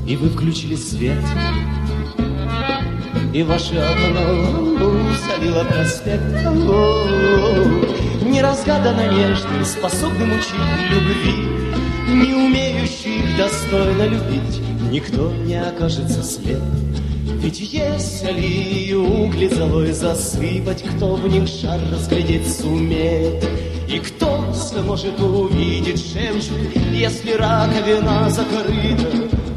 И вы включили свет, и ваше окно залило проспект. Неразгаданно нежный, способный мучить любви, не умеющий достойно любить, никто не окажется слеп. Ведь если угли золой засыпать, кто в них шар разглядеть сумеет? И кто сможет увидеть жемчуг, если раковина закрыта?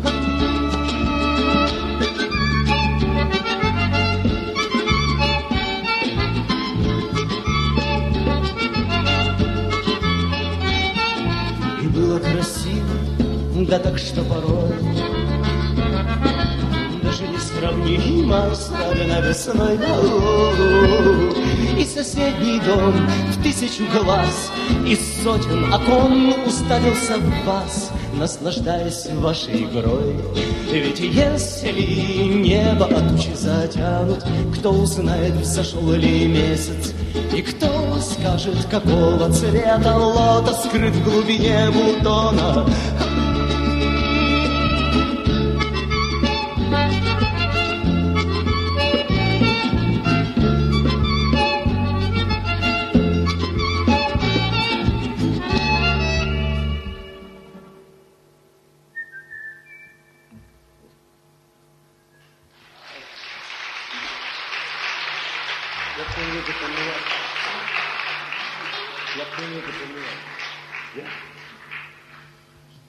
И было красиво, да так что порой даже несравнимо с старой весной. И соседний дом в тысячу глаз из сотен окон уставился в вас, наслаждаясь вашей игрой. Ведь если небо от тучи затянут, кто узнает, взошел ли месяц? И кто скажет, какого цвета лотос скрыт в глубине бутона? Я помню, это понимаю.